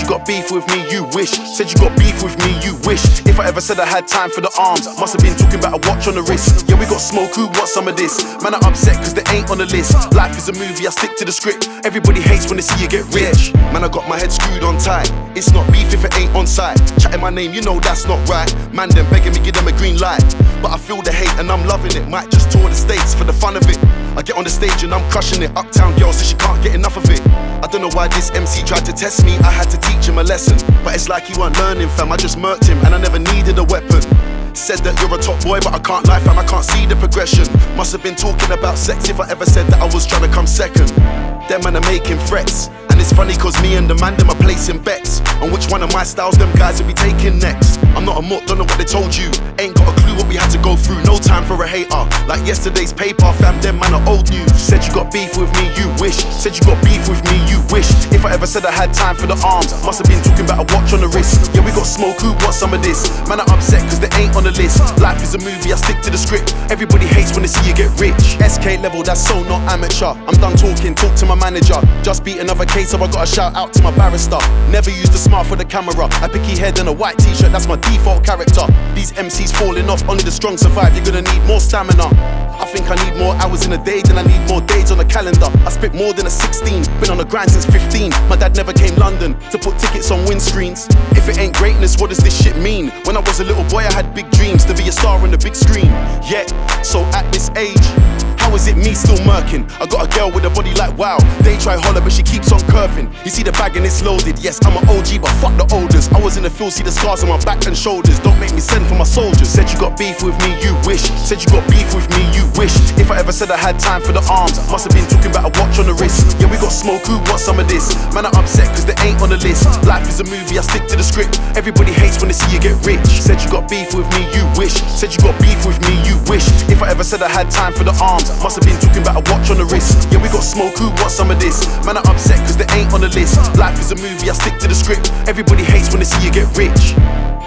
got beef with me, you wish. Said you got beef with me, you wish. If I ever said I had time for the arms, must have been talking about a watch on the wrist. Yeah, we got smoke, who wants some of this? Man, I'm upset cause they ain't on the list. Life is a movie, I stick to the script. Everybody hates when they see you get rich. Man, I got my head screwed on tight. It's not beef if it ain't on site. Chatting my name, you know that's not right. Man, them begging me, give them a green light. But I feel the hate and I'm loving it. Might just tour the States for the fun of it. I get on the stage and I'm crushing it. Uptown girl says she can't get enough of it. I don't know why this MC tried to test me. I had to teach him a lesson, but it's like he weren't learning, fam. I just murked him and I never needed a weapon. Said that you're a top boy, but I can't lie, fam, I can't see the progression. Must have been talking about sex if I ever said that I was trying to come second. Them man are making threats, and it's funny cause me and the man them are placing bets on which one of my styles them guys will be taking next. I'm not a mutt, don't know what they told you. Ain't got a clue what we had to go through. No time for a hater, like yesterday's paper, fam, them man are old news. Said you got beef with me, you wish. Said you got beef with me, you wish. If I ever said I had time for the arms, must have been talking about a watch on the wrist. Yeah, we got smoke, who wants some of this? Man, I'm upset cause they ain't on the list. Life is a movie, I stick to the script. Everybody hates when they see you get rich. SK level, that's so not amateur. I'm done talking, talk to my manager. Just beat another case, so I gotta shout out to my barrister. Never use the smart for the camera. A picky head and a white t-shirt, that's my default character. These MCs falling off, only the strong survive. You're gonna need more stamina. I think I need more hours in a day than I need more days on the calendar. I spit more than a 16, been on the grind since 15. My dad never came London to put tickets on windscreens. If it ain't greatness, what does this shit mean? When I was a little boy I had big dreams to be a star on the big screen. Yeah, so at this age, how is it me still murking? I got a girl with a body like wow. They try holler but she keeps on curving. You see the bag and it's loaded. Yes, I'm an OG but fuck the olders. I was in the field, see the scars on my back and shoulders. Don't make me send for my soldiers. Said you got beef with me, you wish. Said you got beef with me, you wish. If I ever said I had time for the arms, must have been talking about a watch on the wrist. Yeah, we got smoke, who wants some of this? Man, I'm upset cause they ain't on the list. Life is a movie, I stick to the script. Everybody hates when they see you get rich. Said you got beef with me, you wish. Said you got beef with me, you wish. If I ever said I had time for the arms, must have been talking about a watch on the wrist. Yeah, we got smoke, who wants some of this? Man, I'm upset cause they ain't on the list. Life is a movie, I stick to the script. Everybody hates when they see you get rich.